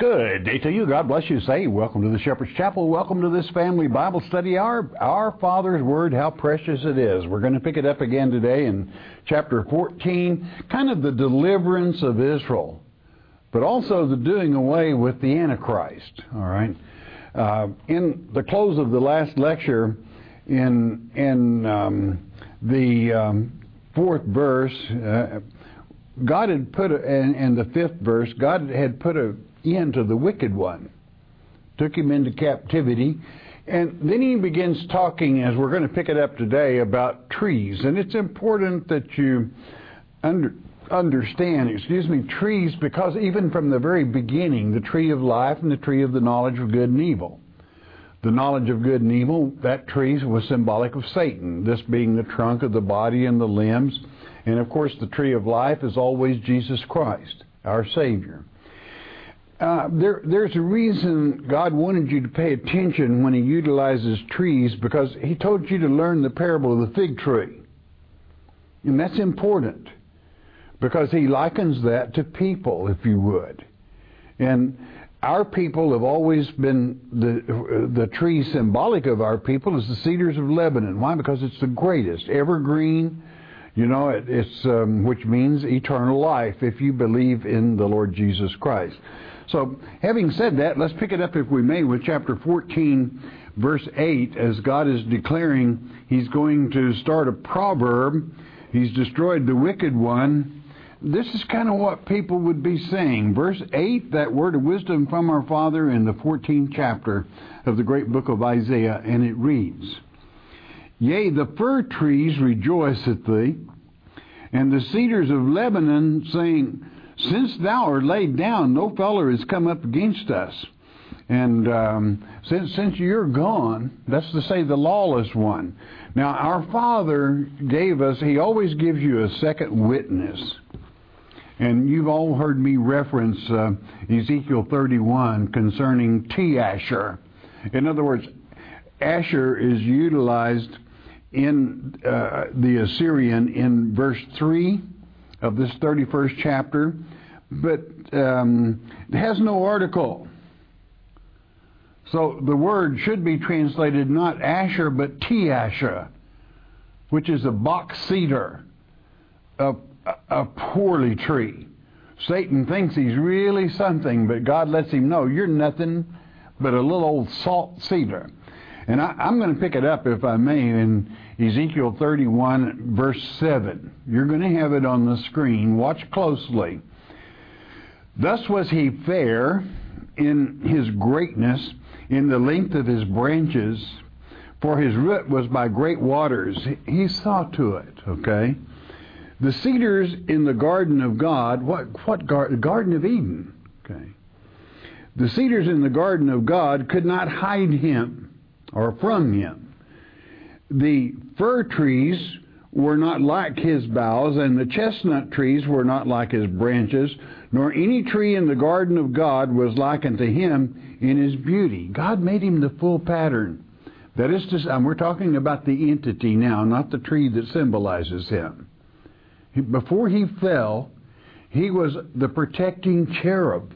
Good day to you. God bless you. Say, welcome to the Shepherd's Chapel. Welcome to this family Bible study. Our Father's Word, how precious it is. We're going to pick it up again today in chapter 14, kind of the deliverance of Israel, but also the doing away with the Antichrist. All right. In the close of the last lecture, in the fourth verse, God had put, and the fifth verse, God had put an end to the wicked one, took him into captivity, and then he begins talking, as we're going to pick it up today, about trees. And it's important that you understand, trees, because even from the very beginning, the tree of life and the tree of the knowledge of good and evil. The knowledge of good and evil, that tree was symbolic of Satan, this being the trunk of the body and the limbs. And of course, the tree of life is always Jesus Christ, our Savior. There's a reason God wanted you to pay attention when he utilizes trees, because he told you to learn the parable of the fig tree. And that's important, because he likens that to people, if you would. And our people have always been, the tree symbolic of our people is the cedars of Lebanon. Why? Because it's the greatest, evergreen, it's which means eternal life if you believe in the Lord Jesus Christ. So, having said that, let's pick it up, if we may, with chapter 14, verse 8, as God is declaring he's going to start a proverb. He's destroyed the wicked one. This is kind of what people would be saying. Verse 8, that word of wisdom from our Father in the 14th chapter of the great book of Isaiah, and it reads, Yea, the fir trees rejoice at thee, and the cedars of Lebanon, saying, Since thou art laid down, no feller has come up against us. And since you're gone, that's to say the lawless one. Now, our Father gave us, he always gives you a second witness. And you've all heard me reference Ezekiel 31 concerning T-Asher. In other words, Asher is utilized in the Assyrian in verse 3 of this 31st chapter, but it has no article. So the word should be translated not Asher, but T-Asher, which is a box cedar, a poorly tree. Satan thinks he's really something, but God lets him know, you're nothing but a little old salt cedar. And I'm going to pick it up, if I may, in Ezekiel 31, verse 7. You're going to have it on the screen. Watch closely. Thus was he fair in his greatness, in the length of his branches, for his root was by great waters. He saw to it, okay? The cedars in the garden of God, what garden? Garden of Eden, okay? The cedars in the garden of God could not hide him, or from him. The fir trees were not like his boughs, and the chestnut trees were not like his branches, nor any tree in the garden of God was like unto him in his beauty. God made him the full pattern. That is to say, we're talking about the entity now, not the tree that symbolizes him. Before he fell, he was the protecting cherub.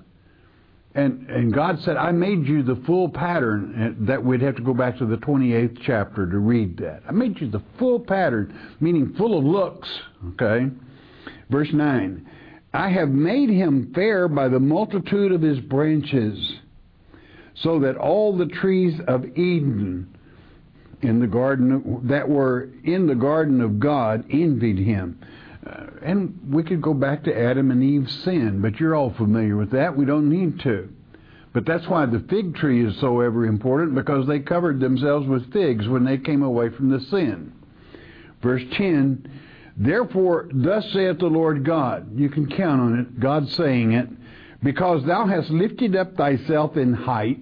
And God said, I made you the full pattern. And that we'd have to go back to the 28th chapter to read that. I made you the full pattern, meaning full of looks. Okay? Verse 9. I have made him fair by the multitude of his branches, so that all the trees of Eden in the garden that were in the garden of God envied him. And we could go back to Adam and Eve's sin, but you're all familiar with that. We don't need to. But that's why the fig tree is so ever important, because they covered themselves with figs when they came away from the sin. Verse 10, Therefore, thus saith the Lord God. You can count on it, God saying it. Because thou hast lifted up thyself in height,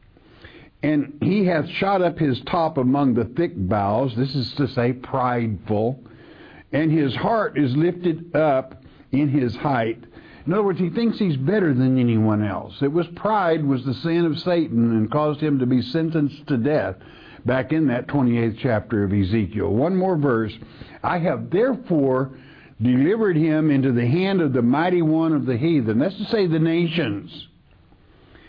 and he hath shot up his top among the thick boughs. This is to say, prideful. And his heart is lifted up in his height. In other words, he thinks he's better than anyone else. Pride was the sin of Satan and caused him to be sentenced to death back in that 28th chapter of Ezekiel. One more verse. I have therefore delivered him into the hand of the mighty one of the heathen. That's to say the nations.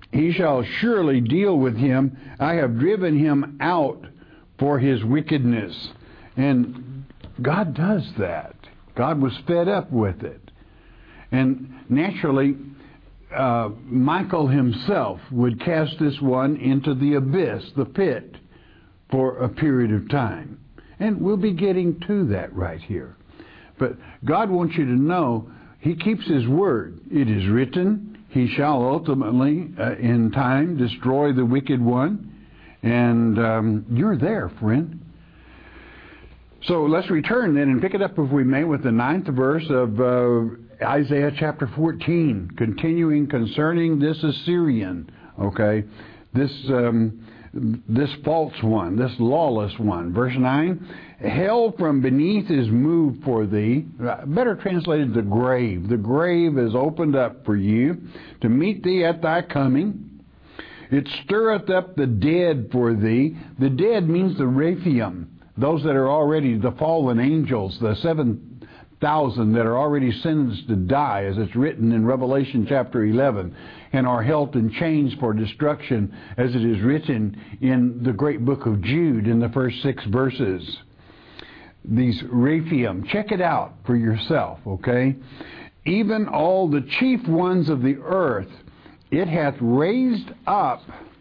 he shall surely deal with him. I have driven him out for his wickedness. And God does that. God was fed up with it. And naturally, Michael himself would cast this one into the abyss, the pit, for a period of time. And we'll be getting to that right here. But God wants you to know he keeps his word. It is written, he shall ultimately, in time, destroy the wicked one. And you're there, friend. So let's return then and pick it up, if we may, with the 9th verse of Isaiah chapter 14, continuing concerning this Assyrian, okay, this false one, this lawless one. Verse 9, hell from beneath is moved for thee. Better translated, the grave. The grave is opened up for you to meet thee at thy coming. It stirreth up the dead for thee. The dead means the Rephaim, those that are already the fallen angels, the 7,000 that are already sentenced to die, as it's written in Revelation chapter 11, and are held in chains for destruction, as it is written in the great book of Jude in the first 6 verses. These Rephaim, check it out for yourself, okay? Even all the chief ones of the earth, it hath raised up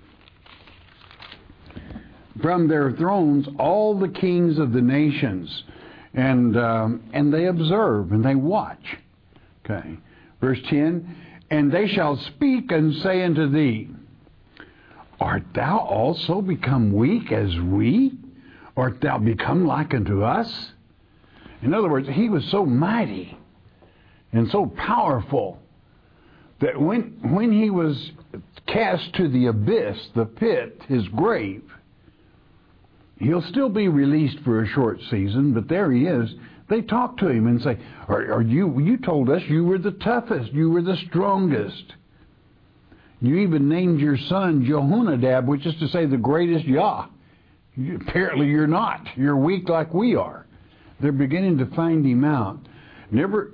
from their thrones all the kings of the nations, and they observe and they watch. Okay, verse 10, and they shall speak and say unto thee, art thou also become weak as we? Art thou become like unto us? In other words, he was so mighty and so powerful that when he was cast to the abyss, the pit, his grave, he'll still be released for a short season, but there he is. They talk to him and say, you told us you were the toughest, you were the strongest. You even named your son Jehonadab, which is to say the greatest Yah. Apparently you're not. You're weak like we are. They're beginning to find him out. Never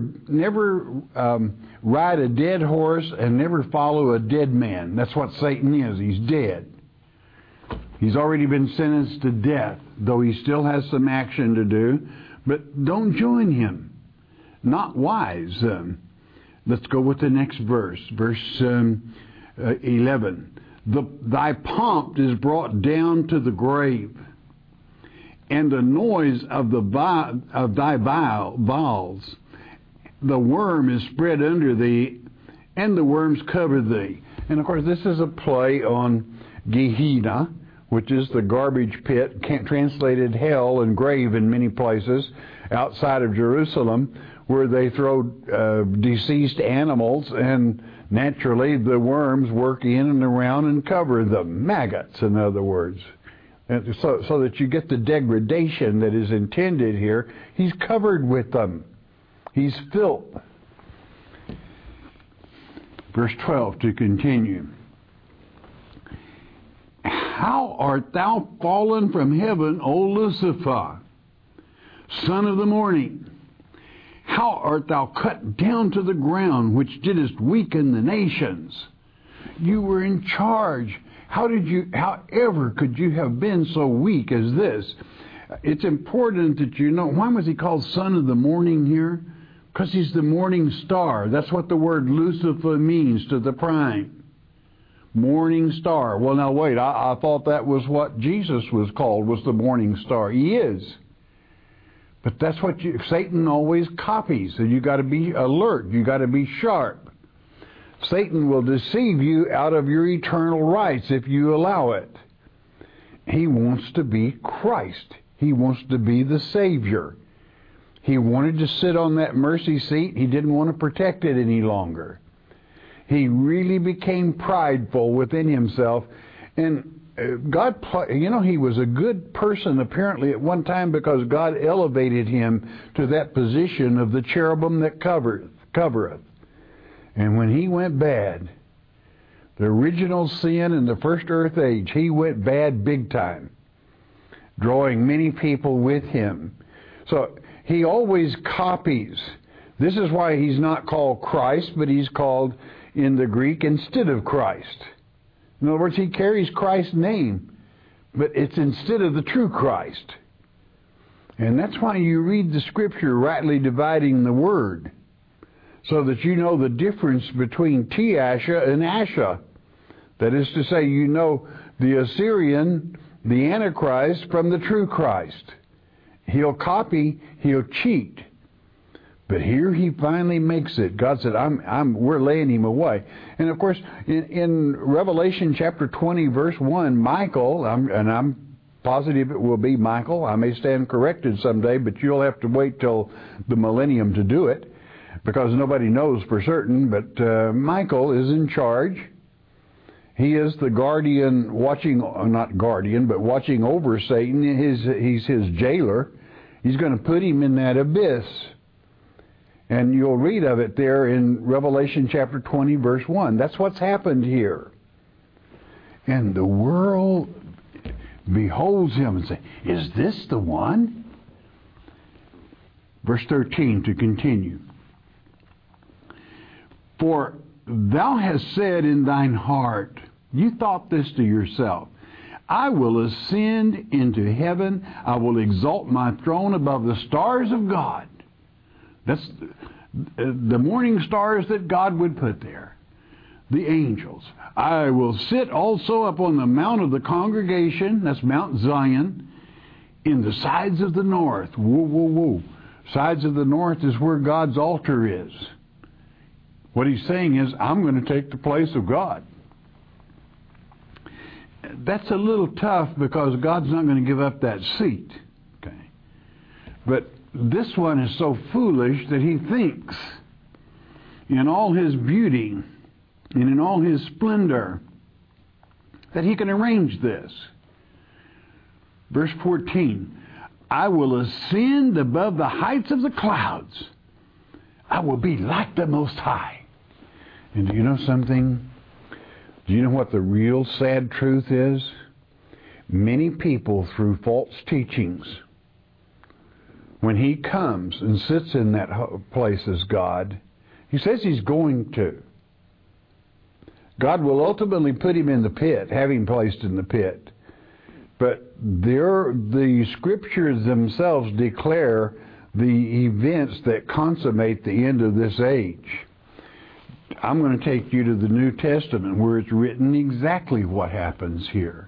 ride a dead horse and never follow a dead man. That's what Satan is. He's dead. He's already been sentenced to death, though he still has some action to do. But don't join him. Not wise. Let's go with the next verse. Verse 11. Thy pomp is brought down to the grave, and the noise of thy bowels. The worm is spread under thee, and the worms cover thee. And of course, this is a play on Gehenna, which is the garbage pit, translated hell and grave in many places outside of Jerusalem, where they throw deceased animals, and naturally the worms work in and around and cover them. Maggots, in other words. And so that you get the degradation that is intended here. He's covered with them. He's filth. Verse 12 to continue. How art thou fallen from heaven, O Lucifer, son of the morning? How art thou cut down to the ground, which didst weaken the nations? You were in charge. However could you have been so weak as this? It's important that you know, why was he called son of the morning here? Because he's the morning star. That's what the word Lucifer means, to the prime. Morning star. Well, now wait, I thought that was what Jesus was called, was the morning star. He is. But that's what Satan always copies. So you got to be alert. You got to be sharp. Satan will deceive you out of your eternal rights if you allow it. He wants to be Christ. He wants to be the Savior. He wanted to sit on that mercy seat. He didn't want to protect it any longer. He really became prideful within himself. And God, he was a good person apparently at one time, because God elevated him to that position of the cherubim that covereth. And when he went bad, the original sin in the first earth age, he went bad big time, drawing many people with him. So he always copies This is why he's not called Christ, but he's called in the Greek instead of Christ. In other words, he carries Christ's name, but it's instead of the true Christ. And that's why you read the Scripture rightly dividing the word, so that you know the difference between Tiasha and Asha. That is to say, you know the Assyrian, the Antichrist, from the true Christ. He'll copy, he'll cheat. But here he finally makes it. God said, we're laying him away. And of course, in Revelation chapter 20, verse 1, Michael, and I'm positive it will be Michael. I may stand corrected someday, but you'll have to wait till the millennium to do it, because nobody knows for certain. But Michael is in charge. He is the guardian, watching over Satan. He's his jailer. He's going to put him in that abyss. And you'll read of it there in Revelation chapter 20, verse 1. That's what's happened here. And the world beholds him and says, is this the one? Verse 13 to continue. For thou hast said in thine heart, you thought this to yourself, I will ascend into heaven, I will exalt my throne above the stars of God. That's the morning stars that God would put there. The angels. I will sit also upon the mount of the congregation, that's Mount Zion, in the sides of the north. Whoa, whoa, whoa. Sides of the north is where God's altar is. What he's saying is, I'm going to take the place of God. That's a little tough, because God's not going to give up that seat. Okay. But this one is so foolish that he thinks in all his beauty and in all his splendor that he can arrange this. Verse 14, I will ascend above the heights of the clouds. I will be like the Most High. And do you know something? Do you know what the real sad truth is? Many people, through false teachings, when he comes and sits in that place as God, he says he's going to. God will ultimately put him in the pit, have him placed in the pit. But the Scriptures themselves declare the events that consummate the end of this age. I'm going to take you to the New Testament, where it's written exactly what happens here.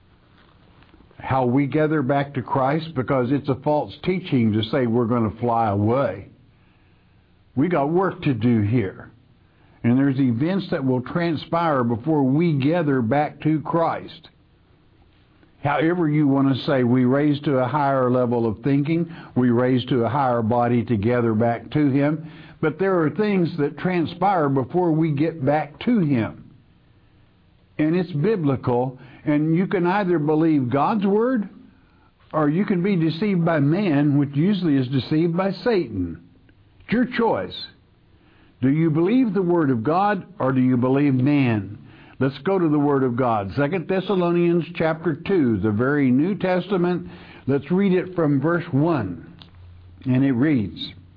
How we gather back to Christ, because it's a false teaching to say we're going to fly away. We got work to do here. And there's events that will transpire before we gather back to Christ. However you want to say, we raise to a higher level of thinking, we raise to a higher body to gather back to Him. But there are things that transpire before we get back to Him. And it's biblical, and you can either believe God's Word, or you can be deceived by man, which usually is deceived by Satan. It's your choice. Do you believe the Word of God, or do you believe man? Let's go to the Word of God. 2 Thessalonians chapter 2, the very New Testament. Let's read it from verse 1. And it reads,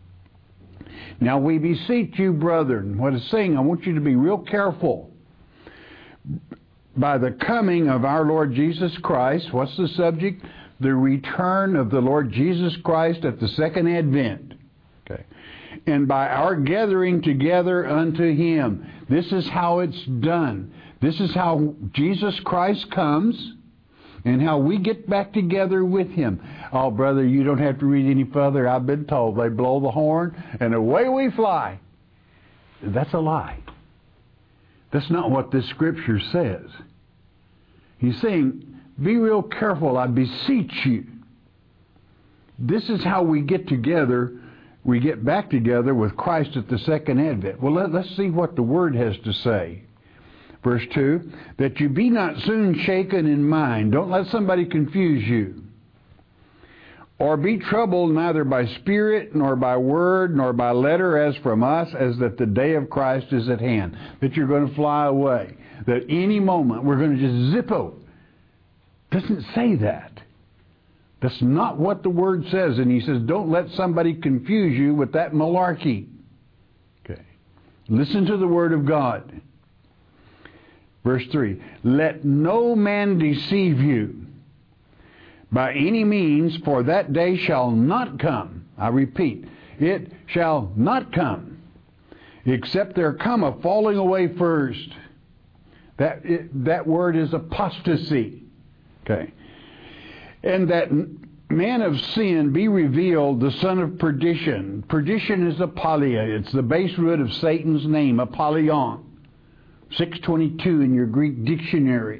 Now we beseech you, brethren. What it's saying, I want you to be real careful. By the coming of our Lord Jesus Christ, what's the subject? The return of the Lord Jesus Christ at the second advent. Okay. And by our gathering together unto Him. This is how it's done. This is how Jesus Christ comes, and how we get back together with Him. Oh, brother, you don't have to read any further. I've been told. They blow the horn, and away we fly. That's a lie. That's not what this Scripture says. He's saying, be real careful, I beseech you. This is how we get together. We get back together with Christ at the second advent. Well, let's see what the Word has to say. Verse 2, that you be not soon shaken in mind. Don't let somebody confuse you. Or be troubled neither by spirit, nor by word, nor by letter as from us, as that the day of Christ is at hand. That you're going to fly away. That any moment we're going to just zippo. Doesn't say that. That's not what the Word says. And he says, don't let somebody confuse you with that malarkey. Listen to the word of God. Verse 3, let no man deceive you by any means, for that day shall not come. I repeat, it shall not come, except there come a falling away first. That word is apostasy. Okay. And that man of sin be revealed, the son of perdition. Perdition is apolia. It's the base root of Satan's name, Apollyon. 622 in your Greek dictionary.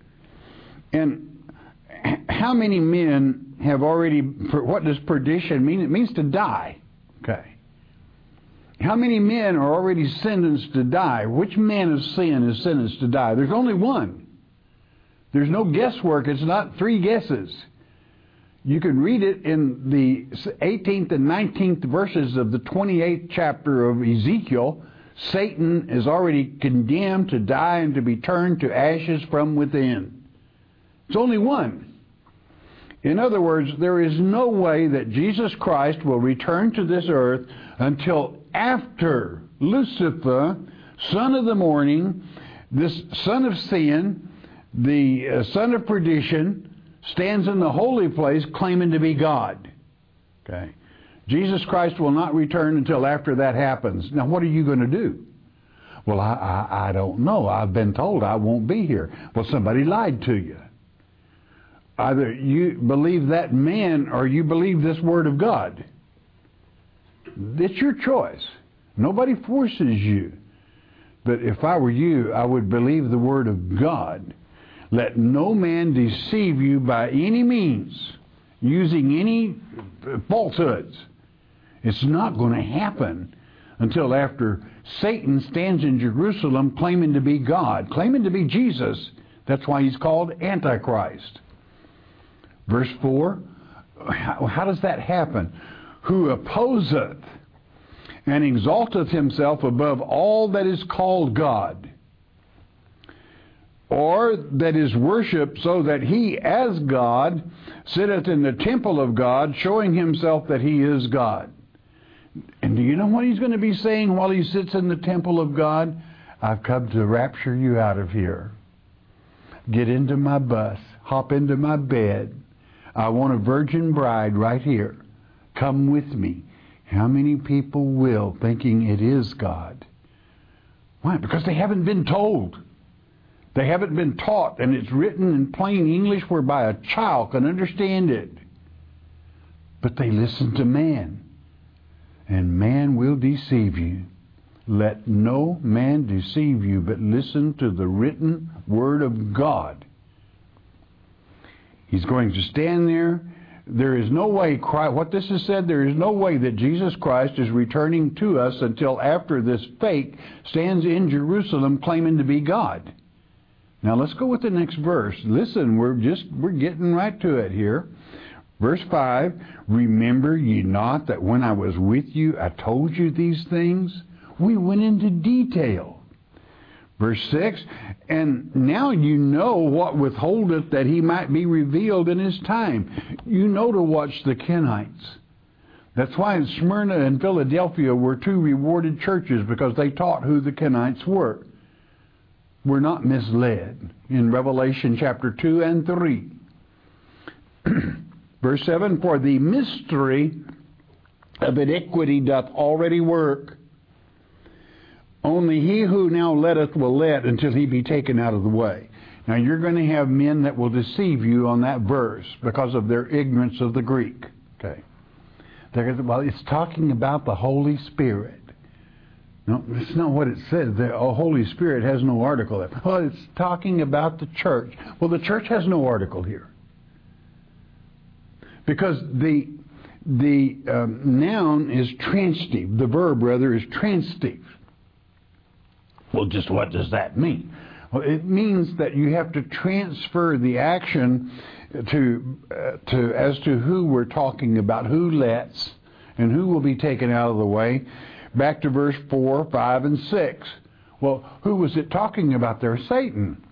And how many men have already, what does perdition mean? It means to die. Okay. How many men are already sentenced to die? Which man of sin is sentenced to die? There's only one. There's no guesswork. It's not three guesses. You can read it in the 18th and 19th verses of the 28th chapter of Ezekiel. Satan is already condemned to die and to be turned to ashes from within. It's only one. In other words, there is no way that Jesus Christ will return to this earth until after Lucifer, son of the morning, this son of sin, the son of perdition, stands in the holy place claiming to be God. Okay. Jesus Christ will not return until after that happens. Now, what are you going to do? Well, I don't know. I've been told I won't be here. Well, somebody lied to you. Either you believe that man or you believe this word of God. It's your choice. Nobody forces you. But if I were you, I would believe the word of God. Let no man deceive you by any means, using any falsehoods. It's not going to happen until after Satan stands in Jerusalem claiming to be God, claiming to be Jesus. That's why he's called Antichrist. Verse 4, how does that happen? Who opposeth and exalteth himself above all that is called God, or that is worshipped, so that he as God sitteth in the temple of God, showing himself that he is God. And do you know what he's going to be saying while he sits in the temple of God? I've come to rapture you out of here. Get into my bus. Hop into my bed. I want a virgin bride right here. Come with me. How many people will, thinking it is God? Why? Because they haven't been told. They haven't been taught, and it's written in plain English whereby a child can understand it. But they listen to man, and man will deceive you. Let no man deceive you, but listen to the written word of God. He's going to stand there. There is no way, what this has said, there is no way that Jesus Christ is returning to us until after this fake stands in Jerusalem claiming to be God. Now let's go with the next verse. Listen, we're getting right to it here. Verse 5, remember ye not that when I was with you, I told you these things? We went into detail. Verse 6, and now you know what withholdeth that he might be revealed in his time. You know to watch the Kenites. That's why Smyrna and Philadelphia were two rewarded churches, because they taught who the Kenites were. We're not misled in Revelation chapter 2 and 3. Verse 7, for the mystery of iniquity doth already work. Only he who now letteth will let until he be taken out of the way. Now you're going to have men that will deceive you on that verse because of their ignorance of the Greek. Okay. Well, it's talking about the Holy Spirit. No, that's not what it says. The Holy Spirit has no article there. Well, it's talking about the church. Well, the church has no article here. Because the noun is transitive. The verb, rather, is transitive. Well, just what does that mean? Well, it means that you have to transfer the action as to who we're talking about, who lets, and who will be taken out of the way, back to verse 4, 5, and 6. Well, who was it talking about there? Satan.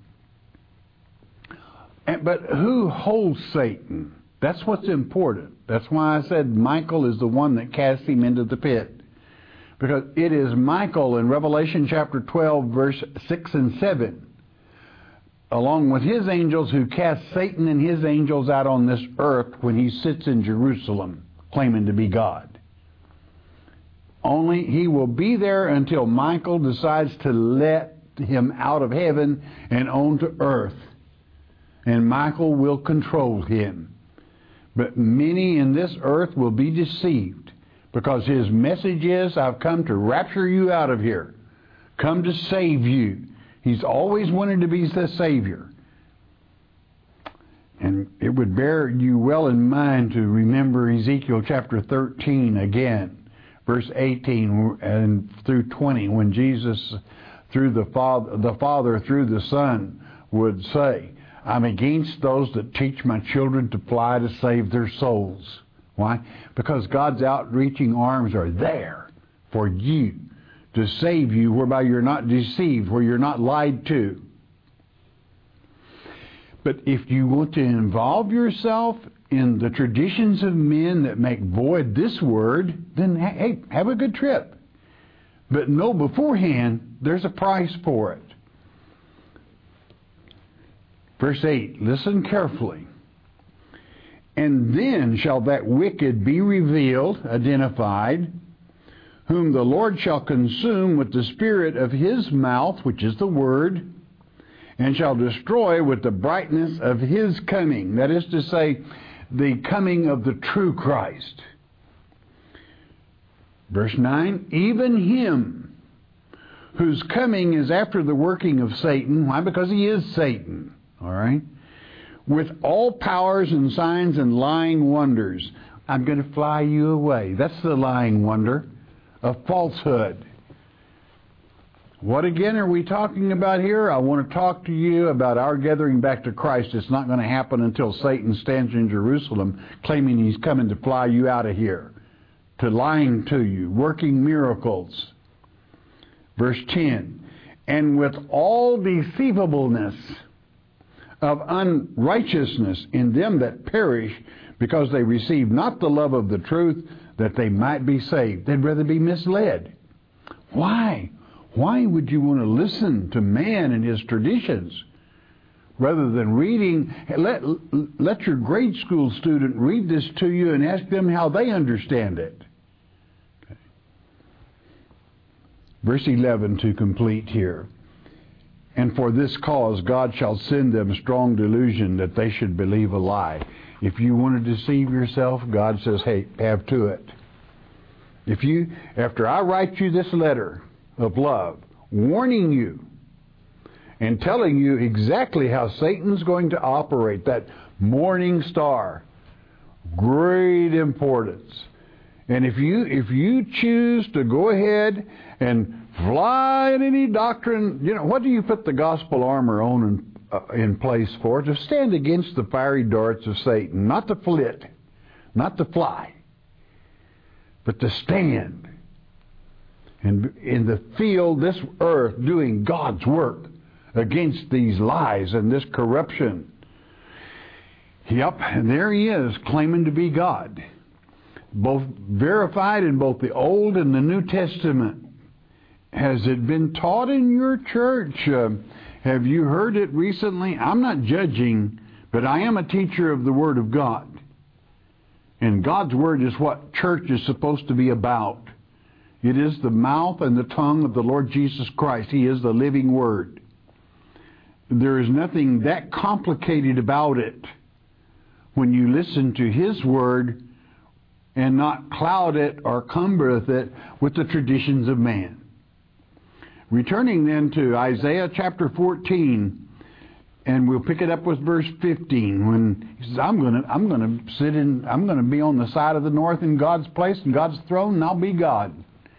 But who holds Satan? That's what's important. That's why I said Michael is the one that cast him into the pit. Because it is Michael in Revelation chapter 12, verse 6 and 7, along with his angels, who cast Satan and his angels out on this earth when he sits in Jerusalem, claiming to be God. Only he will be there until Michael decides to let him out of heaven and onto earth. And Michael will control him. But many in this earth will be deceived, because his message is, I've come to rapture you out of here. Come to save you. He's always wanted to be the Savior. And it would bear you well in mind to remember Ezekiel chapter 13 again, verse 18 and through 20, when Jesus, through the Father through the Son, would say, I'm against those that teach my children to fly to save their souls. Why? Because God's outreaching arms are there for you, to save you, whereby you're not deceived, where you're not lied to. But if you want to involve yourself in the traditions of men that make void this word, then hey, have a good trip. But know beforehand there's a price for it. Verse 8, listen carefully. And then shall that wicked be revealed, identified, whom the Lord shall consume with the spirit of his mouth, which is the word, and shall destroy with the brightness of his coming. That is to say, the coming of the true Christ. Verse 9, even him whose coming is after the working of Satan. Why? Because he is Satan. All right? With all powers and signs and lying wonders. I'm going to fly you away. That's the lying wonder of falsehood. What again are we talking about here? I want to talk to you about our gathering back to Christ. It's not going to happen until Satan stands in Jerusalem claiming he's coming to fly you out of here, to lying to you, working miracles. Verse 10, and with all deceivableness of unrighteousness in them that perish, because they receive not the love of the truth, that they might be saved. They'd rather be misled. Why? Why would you want to listen to man and his traditions rather than reading? Let your grade school student read this to you and ask them how they understand it. Okay. Verse 11 to complete here. And for this cause God shall send them strong delusion, that they should believe a lie. If you want to deceive yourself, God says, hey, have to it. If you, after I write you this letter of love, warning you and telling you exactly how Satan's going to operate, that morning star, great importance. And if you choose to go ahead and fly in any doctrine, what do you put the gospel armor on in place for? To stand against the fiery darts of Satan, not to flit, not to fly, but to stand. And in the field, this earth, doing God's work against these lies and this corruption. Yep, and there he is, claiming to be God, both verified in both the Old and the New Testament. Has it been taught in your church? Have you heard it recently? I'm not judging, but I am a teacher of the Word of God. And God's Word is what church is supposed to be about. It is the mouth and the tongue of the Lord Jesus Christ. He is the living Word. There is nothing that complicated about it when you listen to His Word and not cloud it or cumbereth it with the traditions of man. Returning then to Isaiah chapter 14, and we'll pick it up with verse 15, when he says, I'm going to be on the side of the north in God's place, in God's throne, and I'll be God.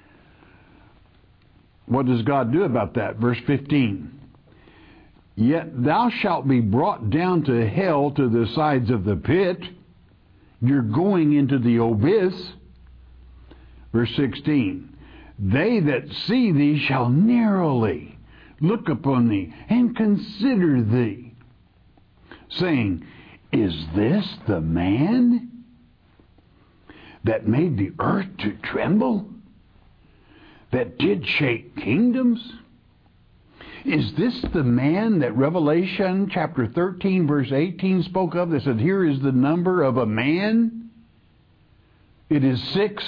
What does God do about that? Verse 15. Yet thou shalt be brought down to hell, to the sides of the pit. You're going into the abyss. Verse 16. They that see thee shall narrowly look upon thee and consider thee, saying, is this the man that made the earth to tremble, that did shake kingdoms? Is this the man that Revelation chapter 13 verse 18 spoke of that said, here is the number of a man? It is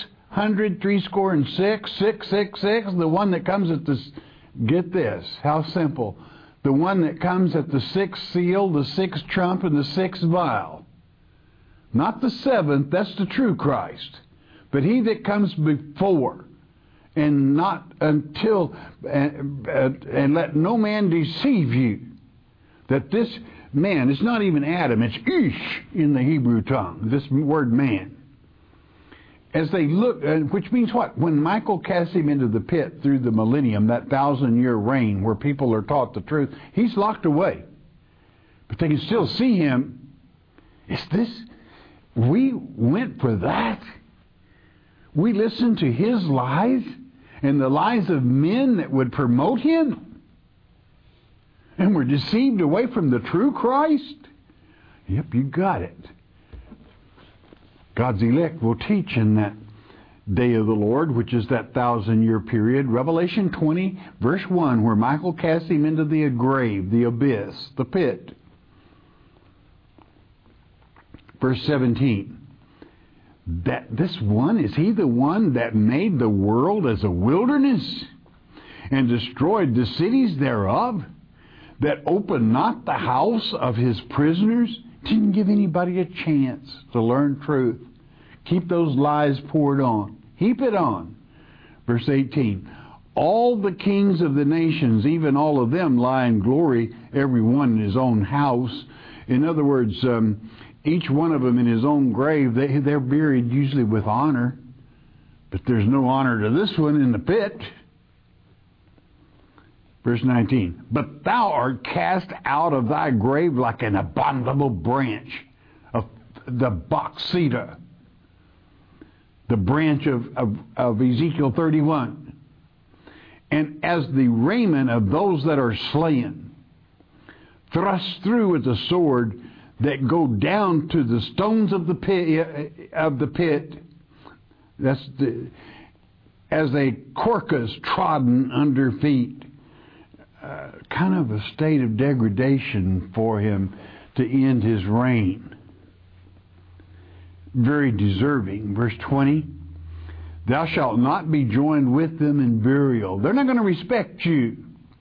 666, the one that comes at this, get this, how simple. The one that comes at the sixth seal, the sixth trump, and the sixth vial. Not the seventh, that's the true Christ. But he that comes before, and not until, and let no man deceive you, that this man, it's not even Adam, it's Ish in the Hebrew tongue, this word man. As they look, which means what? When Michael cast him into the pit through the millennium, that 1,000-year reign where people are taught the truth, he's locked away. But they can still see him. Is this? We went for that? We listened to his lies and the lies of men that would promote him? And we're deceived away from the true Christ? Yep, you got it. God's elect will teach in that day of the Lord, which is that 1,000-year period. Revelation 20, verse 1, where Michael cast him into the grave, the abyss, the pit. Verse 17. That this one, is he the one that made the world as a wilderness and destroyed the cities thereof, that opened not the house of his prisoners? Didn't give anybody a chance to learn truth. Keep those lies poured on. Heap it on. Verse 18. All the kings of the nations, even all of them, lie in glory, every one in his own house. In other words, each one of them in his own grave, they're buried usually with honor. But there's no honor to this one in the pit. Verse 19, but thou art cast out of thy grave like an abominable branch of the box cedar, the branch of Ezekiel 31. And as the raiment of those that are slain, thrust through with the sword, that go down to the stones of the pit, that's as a corcus trodden under feet. Kind of a state of degradation for him to end his reign. Very deserving. Verse 20, thou shalt not be joined with them in burial. They're not going to respect you,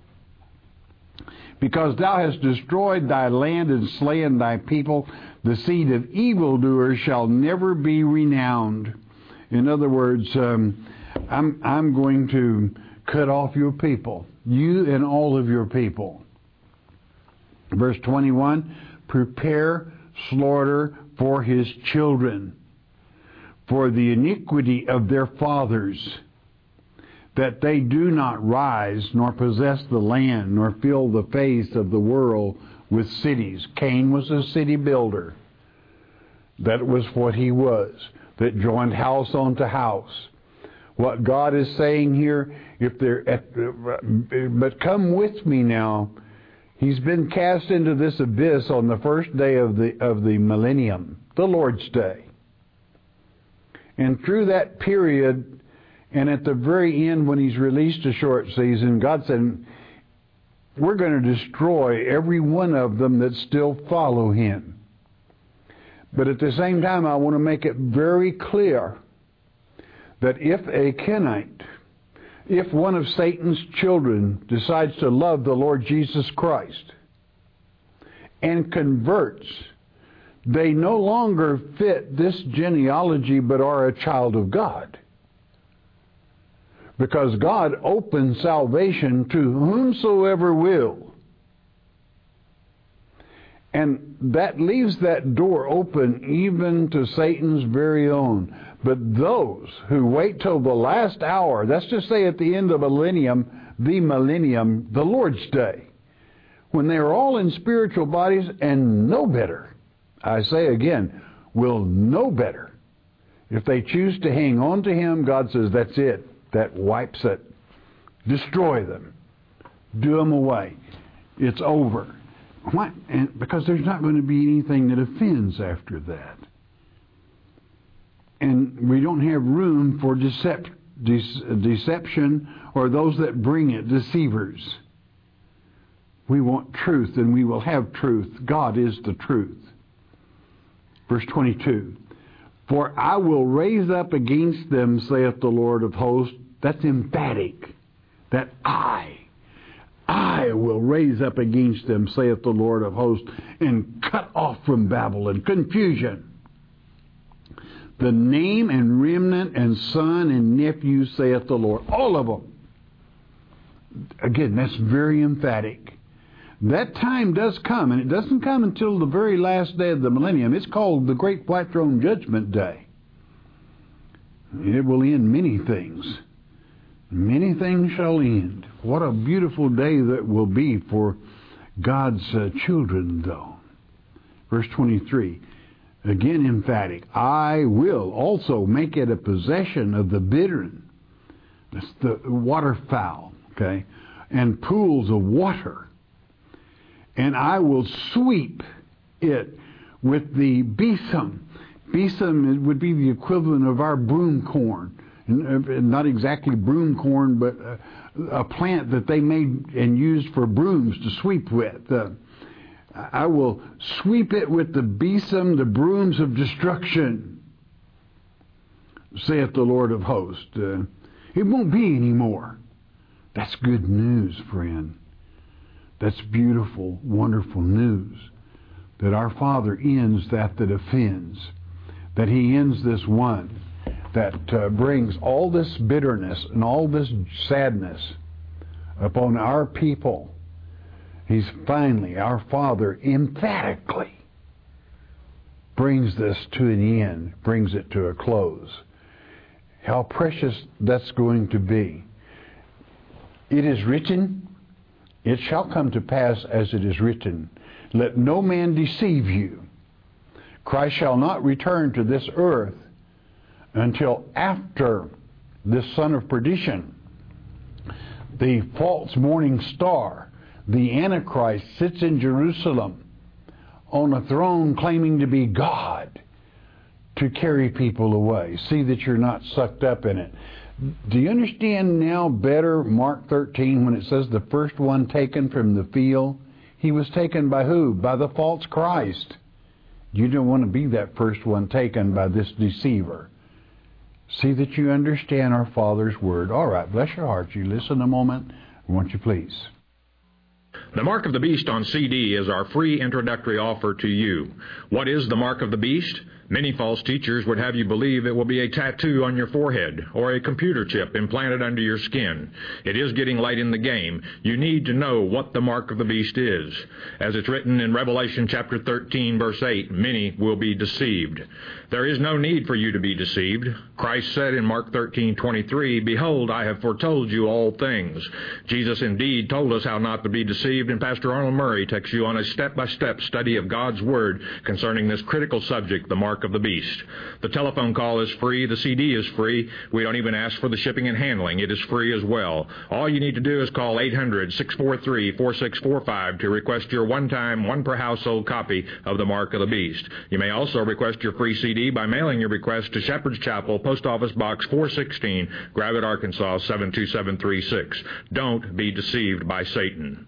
because thou hast destroyed thy land and slain thy people. The seed of evildoers shall never be renowned. In other words, I'm going to cut off your people, you and all of your people. Verse 21, prepare slaughter for his children, for the iniquity of their fathers, that they do not rise, nor possess the land, nor fill the face of the world with cities. Cain was a city builder. That was what he was, that joined house onto house. What God is saying here, but come with me now. He's been cast into this abyss on the first day of the millennium, the Lord's Day. And through that period, and at the very end when he's released a short season, God said, we're going to destroy every one of them that still follow him. But at the same time, I want to make it very clear that if a Kenite, if one of Satan's children decides to love the Lord Jesus Christ and converts, they no longer fit this genealogy but are a child of God. Because God opens salvation to whomsoever will. And that leaves that door open even to Satan's very own. But those who wait till the last hour, let's just say at the end of the millennium, the Lord's Day, when they are all in spiritual bodies and know better, I say again, will know better. If they choose to hang on to him, God says, that's it. That wipes it. Destroy them. Do them away. It's over. Why? And because there's not going to be anything that offends after that. And we don't have room for deception, or those that bring it, deceivers. We want truth, and we will have truth. God is the truth. Verse 22. For I will raise up against them, saith the Lord of hosts. That's emphatic. That I will raise up against them, saith the Lord of hosts, and cut off from Babylon confusion. The name and remnant and son and nephew, saith the Lord. All of them. Again, that's very emphatic. That time does come, and it doesn't come until the very last day of the millennium. It's called the Great White Throne Judgment Day. It will end many things. Many things shall end. What a beautiful day that will be for God's children, though. Verse 23, again emphatic. I will also make it a possession of the bittern. That's the waterfowl, okay? And pools of water. And I will sweep it with the besom. Besom would be the equivalent of our broom corn. Not exactly broom corn, but a plant that they made and used for brooms to sweep with. I will sweep it with the besom, the brooms of destruction, saith the Lord of hosts. It won't be anymore. That's good news, friend. That's beautiful, wonderful news. That our Father ends that offends. That He ends this one that brings all this bitterness and all this sadness upon our people. He's finally, our Father, emphatically brings this to an end, brings it to a close. How precious that's going to be. It is written, it shall come to pass as it is written. Let no man deceive you. Christ shall not return to this earth until after this son of perdition, the false morning star, the Antichrist, sits in Jerusalem on a throne claiming to be God to carry people away. See that you're not sucked up in it. Do you understand now better Mark 13 when it says the first one taken from the field? He was taken by who? By the false Christ. You don't want to be that first one taken by this deceiver. See that you understand our Father's Word. All right, bless your heart. You listen a moment, won't you please? The Mark of the Beast on CD is our free introductory offer to you. What is the Mark of the Beast? Many false teachers would have you believe it will be a tattoo on your forehead or a computer chip implanted under your skin. It is getting late in the game. You need to know what the Mark of the Beast is. As it's written in Revelation chapter 13, verse 8, many will be deceived. There is no need for you to be deceived. Christ said in Mark 13:23, Behold, I have foretold you all things. Jesus indeed told us how not to be deceived, and Pastor Arnold Murray takes you on a step-by-step study of God's Word concerning this critical subject, the Mark of the Beast. The telephone call is free. The CD is free. We don't even ask for the shipping and handling. It is free as well. All you need to do is call 800-643-4645 to request your one-time, one-per-household copy of the Mark of the Beast. You may also request your free CD by mailing your request to Shepherd's Chapel, Post Office Box 416, Gravette, Arkansas 72736. Don't be deceived by Satan.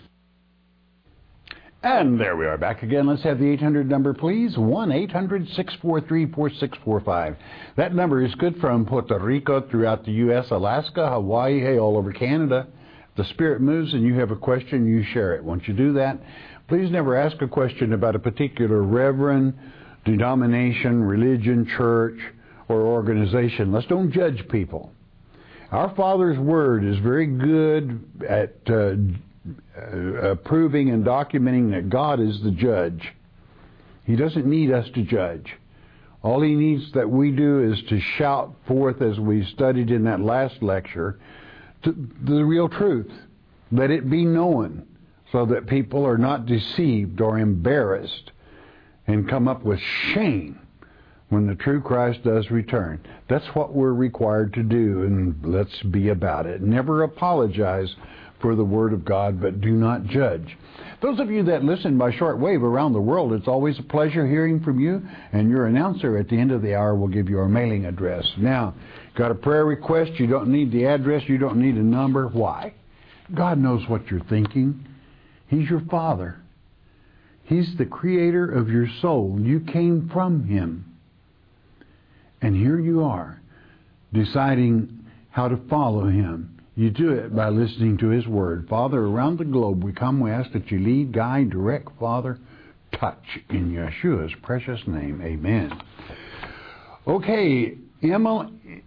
And there we are back again. Let's have the 800 number, please. 1-800-643-4645. That number is good from Puerto Rico throughout the U.S., Alaska, Hawaii, hey, all over Canada. If the Spirit moves and you have a question, you share it. Once you do that, please never ask a question about a particular reverend, denomination, religion, church, or organization. Let's don't judge people. Our Father's Word is very good at proving and documenting that God is the judge. He doesn't need us to judge. All He needs that we do is to shout forth, as we studied in that last lecture, to the real truth. Let it be known so that people are not deceived or embarrassed and come up with shame when the true Christ does return. That's what we're required to do, and let's be about it. Never apologize for the Word of God, but do not judge. Those of you that listen by shortwave around the world, it's always a pleasure hearing from you, and your announcer at the end of the hour will give you our mailing address. Now, got a prayer request? You don't need the address. You don't need a number. Why? God knows what you're thinking. He's your Father. He's the creator of your soul. You came from Him. And here you are, deciding how to follow Him. You do it by listening to His Word. Father, around the globe we come, we ask that you lead, guide, direct, Father, touch in Yeshua's precious name. Amen. Okay, Emma,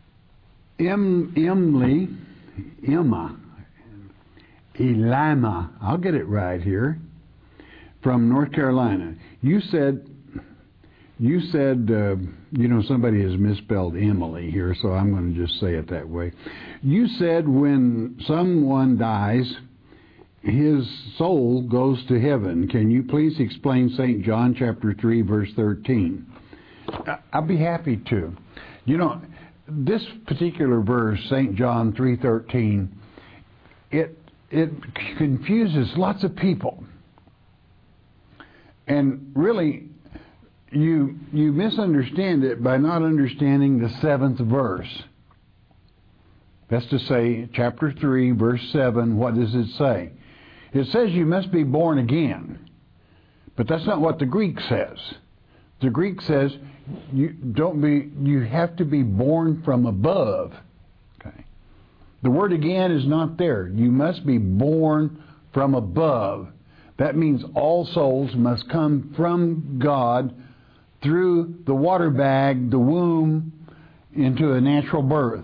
Elima, I'll get it right here, from North Carolina. You said, somebody has misspelled Emily here, so I'm going to just say it that way. You said when someone dies, his soul goes to heaven. Can you please explain St. John chapter 3, verse 13? I'll be happy to. This particular verse, St. John 3:13, it confuses lots of people. And really, you misunderstand it by not understanding the 7th verse. That's to say, chapter 3, verse 7, what does it say? It says you must be born again. But that's not what the Greek says. The Greek says you have to be born from above. Okay. The word again is not there. You must be born from above. That means all souls must come from God through the water bag, the womb, into a natural birth.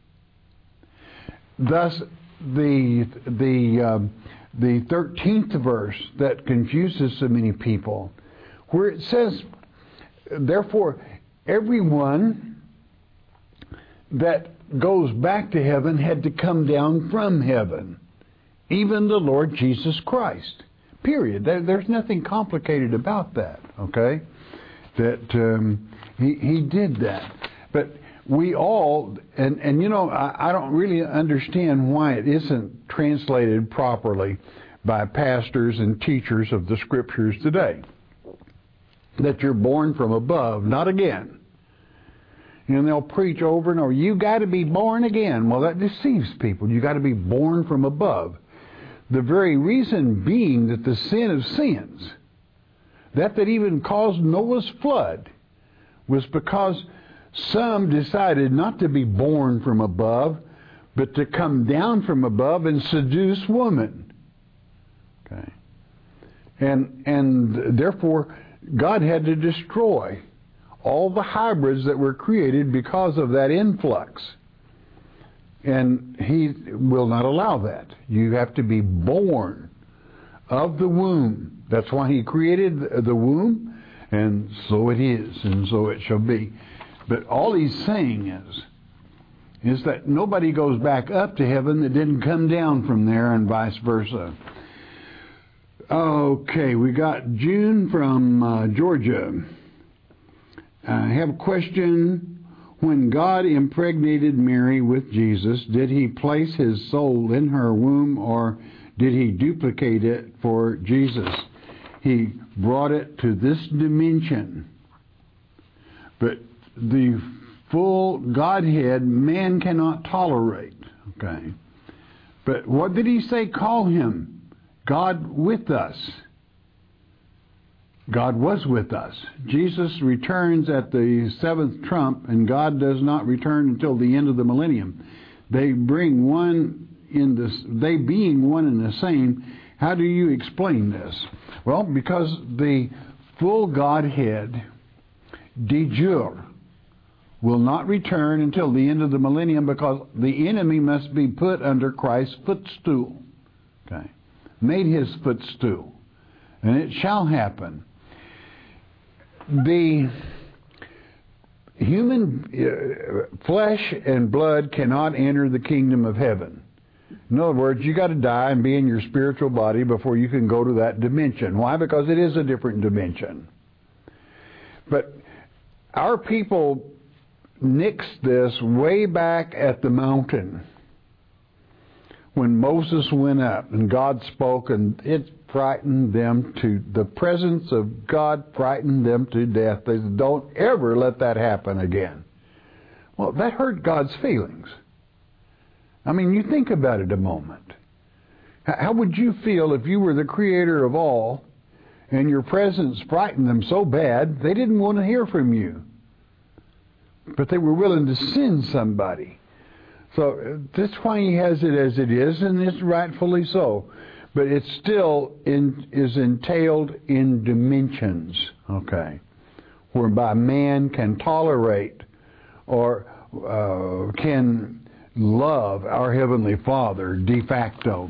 Thus, the 13th verse that confuses so many people, where it says, therefore, everyone that goes back to heaven had to come down from heaven, even the Lord Jesus Christ. Period. There's nothing complicated about that, okay? That he did that. But we all, and I don't really understand why it isn't translated properly by pastors and teachers of the Scriptures today. That you're born from above, not again. And they'll preach over and over, you got to be born again. Well, that deceives people. You got to be born from above. The very reason being that the sin of sins, that even caused Noah's flood, was because some decided not to be born from above, but to come down from above and seduce woman. Okay. And therefore, God had to destroy all the hybrids that were created because of that influx. And He will not allow that. You have to be born of the womb. That's why He created the womb, and so it is, and so it shall be. But all He's saying is that nobody goes back up to heaven that didn't come down from there, and vice versa. Okay, we got June from Georgia. I have a question. When God impregnated Mary with Jesus, did He place His soul in her womb, or did He duplicate it for Jesus? He brought it to this dimension. But the full Godhead man cannot tolerate. Okay. But what did He say? Call Him God with us. God was with us. Jesus returns at the 7th trump, and God does not return until the end of the millennium. They being one and the same. How do you explain this? Well, because the full Godhead, de jure, will not return until the end of the millennium, because the enemy must be put under Christ's footstool. Okay, made His footstool, and it shall happen. The human flesh and blood cannot enter the kingdom of heaven. In other words, you got to die and be in your spiritual body before you can go to that dimension. Why? Because it is a different dimension. But our people nixed this way back at the mountain, when Moses went up and God spoke, and it frightened them to, the presence of God frightened them to death. They said, don't ever let that happen again. Well, that hurt God's feelings. I mean, you think about it a moment. How would you feel if you were the creator of all and your presence frightened them so bad they didn't want to hear from you, but they were willing to send somebody? So that's why he has it as it is, and it's rightfully so. But it still is entailed in dimensions, okay, whereby man can tolerate or can love our Heavenly Father de facto.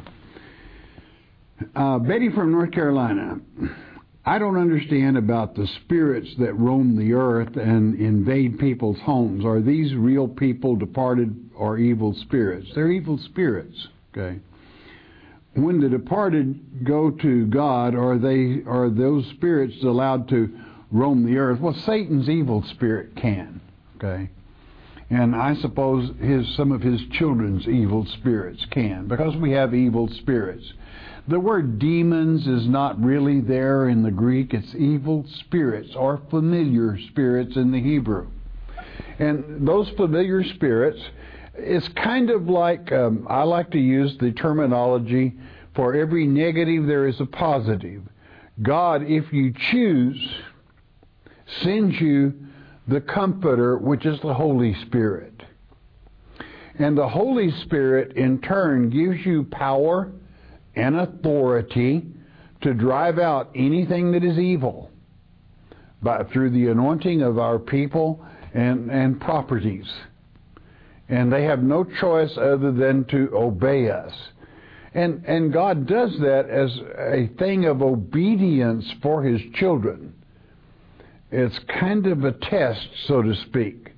Betty from North Carolina, I don't understand about the spirits that roam the earth and invade people's homes. Are these real people, departed, or evil spirits? They're evil spirits, okay? When the departed go to God, are those spirits allowed to roam the earth? Well, Satan's evil spirit can, okay? And I suppose some of his children's evil spirits can, because we have evil spirits. The word demons is not really there in the Greek. It's evil spirits or familiar spirits in the Hebrew. And those familiar spirits, it's kind of like, I like to use the terminology, for every negative there is a positive. God, if you choose, sends you the Comforter, which is the Holy Spirit. And the Holy Spirit, in turn, gives you power and authority to drive out anything that is evil through the anointing of our people and properties. And they have no choice other than to obey us. And God does that as a thing of obedience for His children. It's kind of a test, so to speak.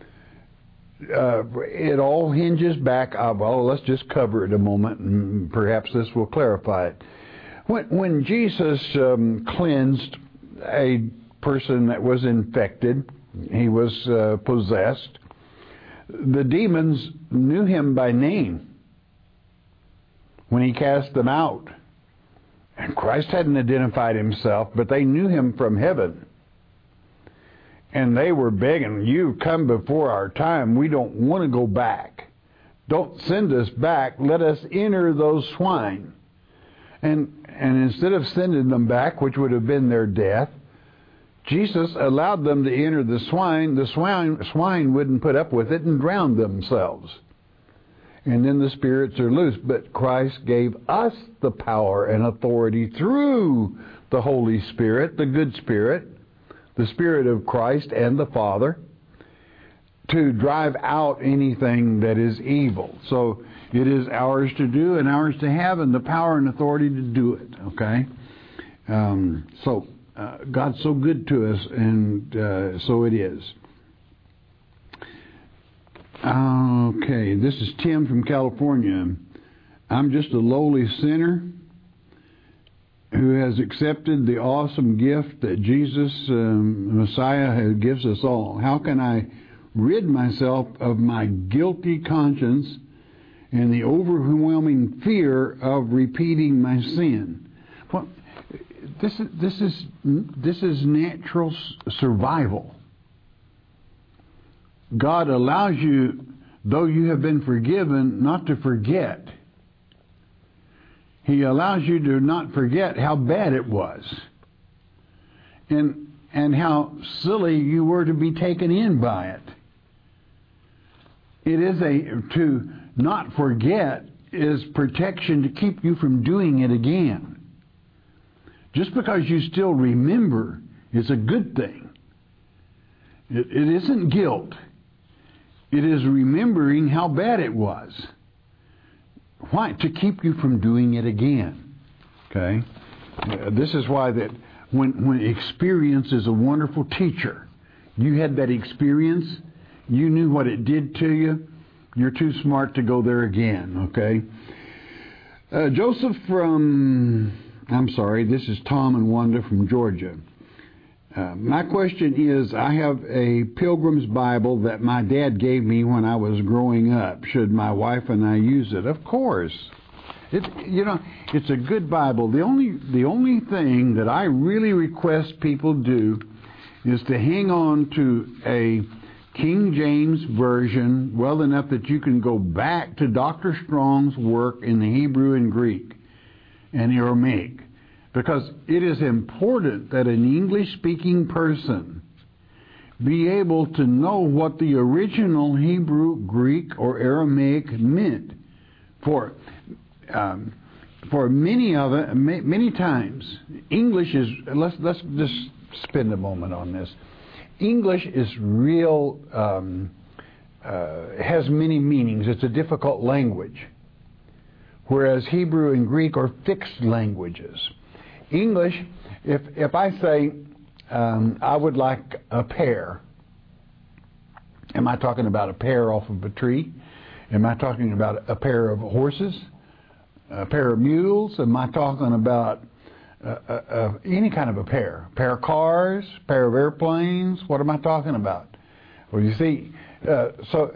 It all hinges back, let's just cover it a moment, and perhaps this will clarify it. When Jesus cleansed a person that was infected, he was possessed, the demons knew him by name when he cast them out. And Christ hadn't identified himself, but they knew him from heaven. And they were begging, you've come before our time. We don't want to go back. Don't send us back. Let us enter those swine. And instead of sending them back, which would have been their death, Jesus allowed them to enter the swine. The swine wouldn't put up with it and drown themselves. And then the spirits are loose. But Christ gave us the power and authority through the Holy Spirit, the good Spirit, the Spirit of Christ and the Father, to drive out anything that is evil. So it is ours to do and ours to have, and the power and authority to do it, okay? God's so good to us, and so it is. Okay, this is Tim from California. I'm just a lowly sinner who has accepted the awesome gift that Jesus, Messiah, gives us all. How can I rid myself of my guilty conscience and the overwhelming fear of repeating my sin? Well, this is natural survival. God allows you, though you have been forgiven, not to forget. He allows you to not forget how bad it was, and how silly you were to be taken in by it. It is to not forget is protection to keep you from doing it again. Just because you still remember is a good thing. It isn't guilt. It is remembering how bad it was. Why? To keep you from doing it again. Okay? This is why that when experience is a wonderful teacher. You had that experience. You knew what it did to you. You're too smart to go there again. Okay? Joseph this is Tom and Wanda from Georgia. My question is, I have a Pilgrim's Bible that my dad gave me when I was growing up. Should my wife and I use it? Of course. It's a good Bible. The only thing that I really request people do is to hang on to a King James Version well enough that you can go back to Dr. Strong's work in the Hebrew and Greek and Aramaic, because it is important that an English-speaking person be able to know what the original Hebrew, Greek, or Aramaic meant. For many times, English is. Let's just spend a moment on this. English is real. Has many meanings. It's a difficult language, whereas Hebrew and Greek are fixed languages. English, if I say I would like a pear, am I talking about a pear off of a tree? Am I talking about a pair of horses? A pair of mules? Am I talking about any kind of a pair? A pair of cars? A pair of airplanes? What am I talking about? Well, you see, the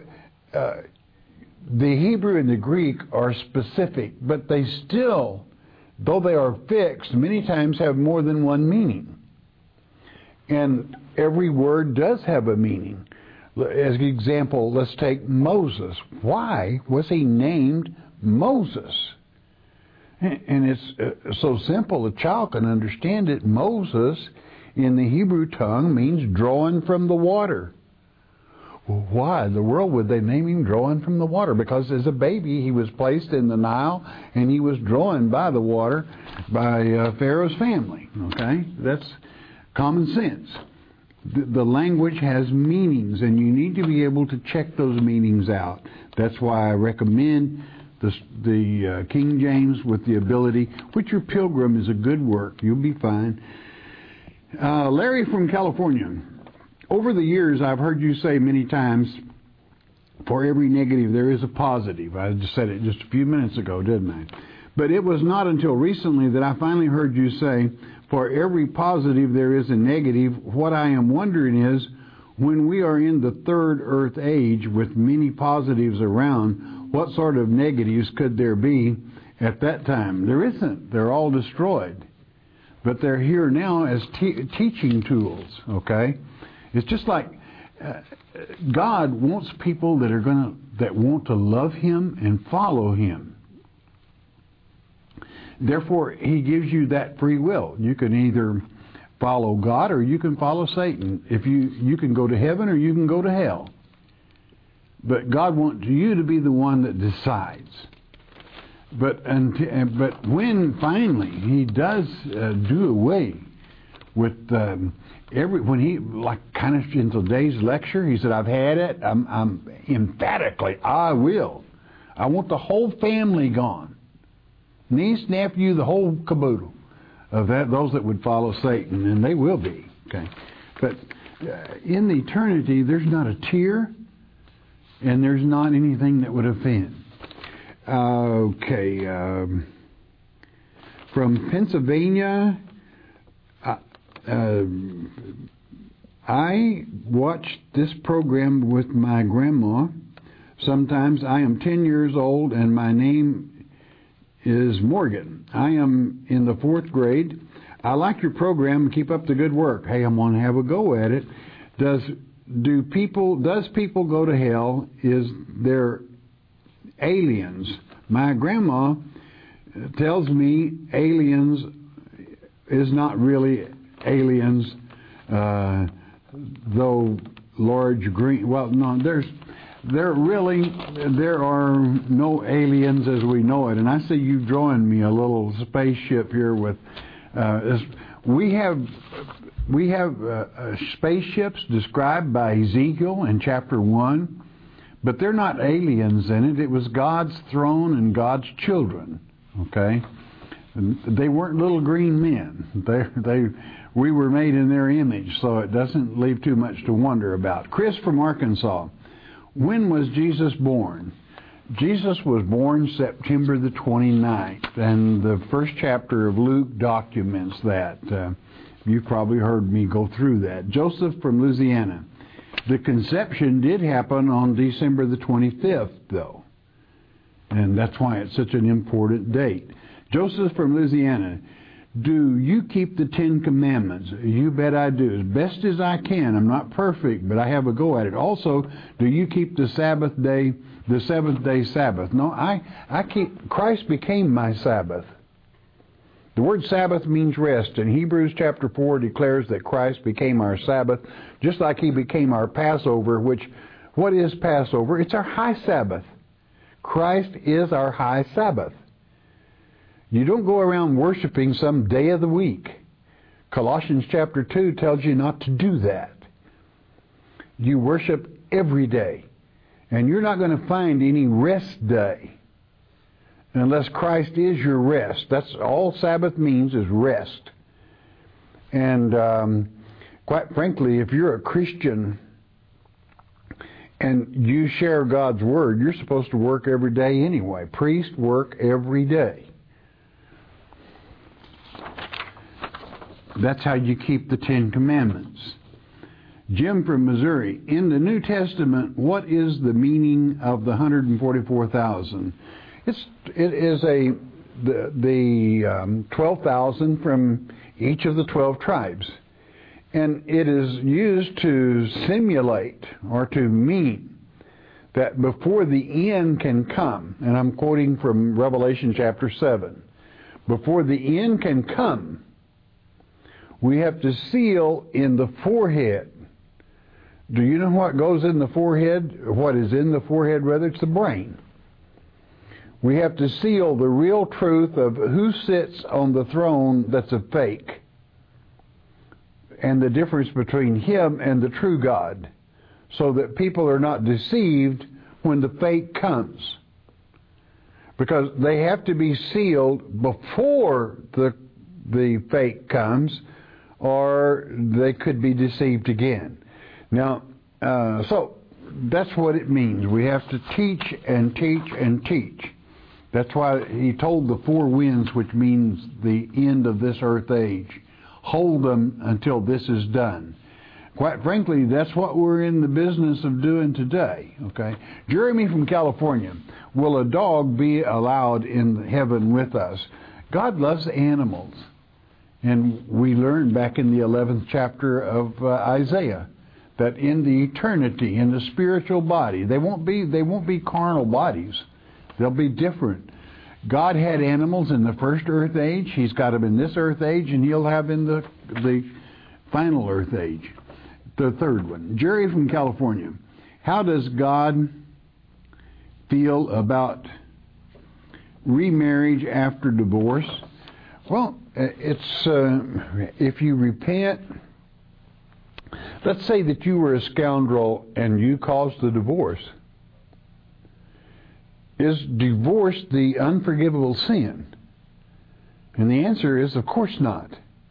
Hebrew and the Greek are specific, but they still, though they are fixed, many times have more than one meaning. And every word does have a meaning. As an example, let's take Moses. Why was he named Moses? And it's so simple, a child can understand it. Moses, in the Hebrew tongue, means drawing from the water. Well, why in the world would they name him drawing from the water? Because as a baby, he was placed in the Nile, and he was drawn by the water by Pharaoh's family. Okay? That's common sense. The language has meanings, and you need to be able to check those meanings out. That's why I recommend the King James with the ability, which your Pilgrim is a good work. You'll be fine. Larry from California. Over the years, I've heard you say many times, for every negative there is a positive. I just said it just a few minutes ago, didn't I? But it was not until recently that I finally heard you say, for every positive there is a negative. What I am wondering is, when we are in the third earth age with many positives around, what sort of negatives could there be at that time? There isn't. They're all destroyed. But they're here now as teaching tools, okay? It's just like God wants people that want to love Him and follow Him. Therefore, He gives you that free will. You can either follow God or you can follow Satan. If you can go to heaven or you can go to hell. But God wants you to be the one that decides. But when finally He does do away with when He, like kind of in today's lecture, He said, "I've had it. I'm emphatically, I will. I want the whole family gone. Niece, nephew, the whole caboodle of those that would follow Satan, and they will be." Okay, but in the eternity, there's not a tear, and there's not anything that would offend. From Pennsylvania, I watched this program with my grandma. Sometimes I am 10 years old, and my name is Morgan. I am in the 4th grade. I like your program. Keep up the good work. Hey, I'm going to have a go at it. Does people go to hell? Is there aliens? My grandma tells me aliens is not really aliens, though large green. Well, no, there are no aliens as we know it. And I see you drawing me a little spaceship here with we have spaceships described by Ezekiel in chapter 1, but they're not aliens in it. It was God's throne and God's children. Okay, they weren't little green men. We were made in their image, so it doesn't leave too much to wonder about. Chris from Arkansas. When was Jesus born? Jesus was born September the 29th, and the first chapter of Luke documents that. You've probably heard me go through that. Joseph from Louisiana. The conception did happen on December the 25th, though. And that's why it's such an important date. Joseph from Louisiana, do you keep the 10 Commandments? You bet I do. As best as I can. I'm not perfect, but I have a go at it. Also, do you keep the Sabbath day, the seventh day Sabbath? No, I keep, Christ became my Sabbath. The word Sabbath means rest, and Hebrews chapter 4 declares that Christ became our Sabbath, just like He became our Passover, which, what is Passover? It's our high Sabbath. Christ is our high Sabbath. You don't go around worshiping some day of the week. Colossians chapter 2 tells you not to do that. You worship every day. And you're not going to find any rest day unless Christ is your rest. That's all Sabbath means, is rest. And quite frankly, if you're a Christian and you share God's Word, you're supposed to work every day anyway. Priests work every day. That's how you keep the 10 Commandments. Jim from Missouri, in the New Testament, what is the meaning of the 144,000? It is the 12,000 from each of the 12 tribes. And it is used to simulate or to mean that before the end can come, and I'm quoting from Revelation chapter 7, before the end can come, we have to seal in the forehead. Do you know what goes in the forehead? What is in the forehead, rather? It's the brain. We have to seal the real truth of who sits on the throne that's a fake, and the difference between Him and the true God, so that people are not deceived when the fake comes. Because they have to be sealed before the fake comes, or they could be deceived again. Now, so that's what it means. We have to teach and teach and teach. That's why He told the four winds, which means the end of this earth age, hold them until this is done. Quite frankly, that's what we're in the business of doing today. Okay, Jeremy from California, will a dog be allowed in heaven with us? God loves animals. And we learned back in the 11th chapter of Isaiah that in the eternity, in the spiritual body, they won't be carnal bodies. They'll be different. God had animals in the first earth age. He's got them in this earth age, and He'll have in the final earth age, the third one. Jerry from California, how does God feel about remarriage after divorce? Well, it's if you repent. Let's say that you were a scoundrel and you caused the divorce. Is divorce the unforgivable sin? And the answer is, of course not.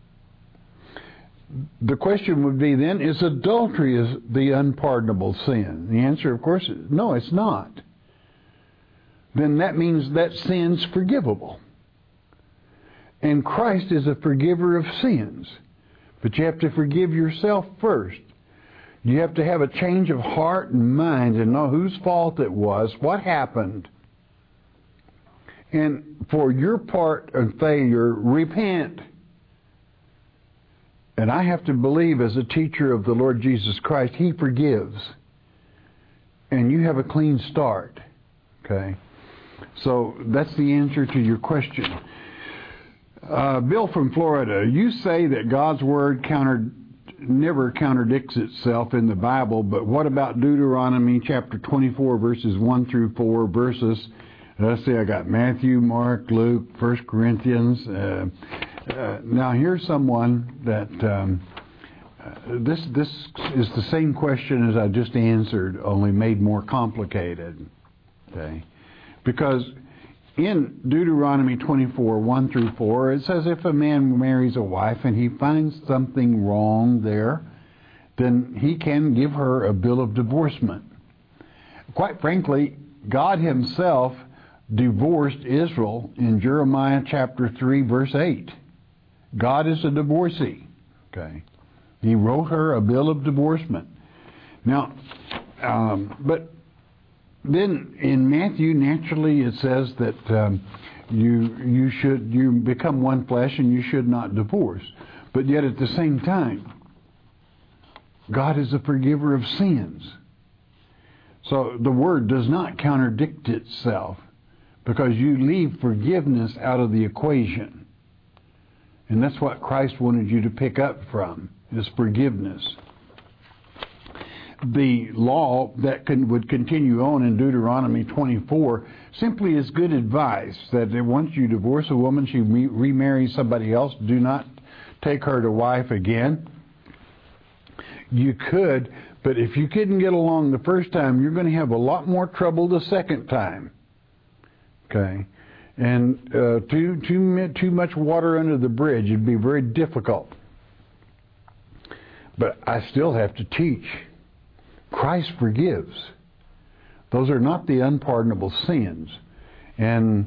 The question would be then, is adultery the unpardonable sin? The answer, of course, is no, it's not. Then that means that sin's forgivable. And Christ is a forgiver of sins. But you have to forgive yourself first. You have to have a change of heart and mind and know whose fault it was, what happened. And for your part of failure, repent. And I have to believe, as a teacher of the Lord Jesus Christ, He forgives. And you have a clean start. Okay? So that's the answer to your question. Bill from Florida, you say that God's Word never contradicts itself in the Bible, but what about Deuteronomy chapter 24, verses 1 through 4, verses, let's see, I got Matthew, Mark, Luke, 1 Corinthians. Now here's someone that, this is the same question as I just answered, only made more complicated. Okay? Because in Deuteronomy 24, 1 through 4, it says if a man marries a wife and he finds something wrong there, then he can give her a bill of divorcement. Quite frankly, God Himself divorced Israel in Jeremiah chapter 3, verse 8. God is a divorcee. Okay, He wrote her a bill of divorcement. Now, but then in Matthew, naturally it says that you become one flesh and you should not divorce. But yet at the same time, God is a forgiver of sins. So the word does not contradict itself, because you leave forgiveness out of the equation. And that's what Christ wanted you to pick up from, is forgiveness. The law that would continue on in Deuteronomy 24 simply is good advice, that once you divorce a woman, she remarries somebody else, do not take her to wife again. You could, but if you couldn't get along the first time, you're going to have a lot more trouble the second time. Okay? And too much water under the bridge would be very difficult. But I still have to teach. Christ forgives. Those are not the unpardonable sins. And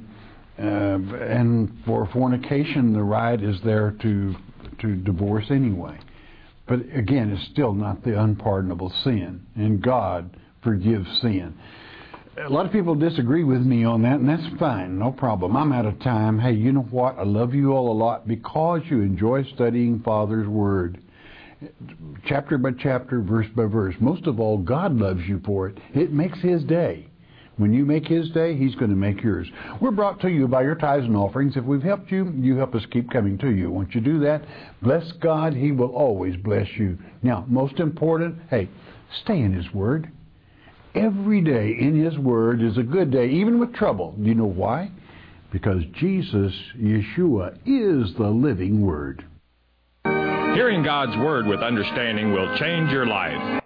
for fornication, the right is there to divorce anyway. But again, it's still not the unpardonable sin. And God forgives sin. A lot of people disagree with me on that, and that's fine, no problem. I'm out of time. Hey, you know what? I love you all a lot because you enjoy studying Father's Word. Chapter by chapter, verse by verse. Most of all, God loves you for it. It makes His day. When you make His day, He's going to make yours. We're brought to you by your tithes and offerings. If we've helped you, you help us keep coming to you. Once you do that, bless God. He will always bless you. Now, most important, hey, stay in His Word. Every day in His Word is a good day, even with trouble. Do you know why? Because Jesus, Yeshua, is the living Word. Hearing God's Word with understanding will change your life.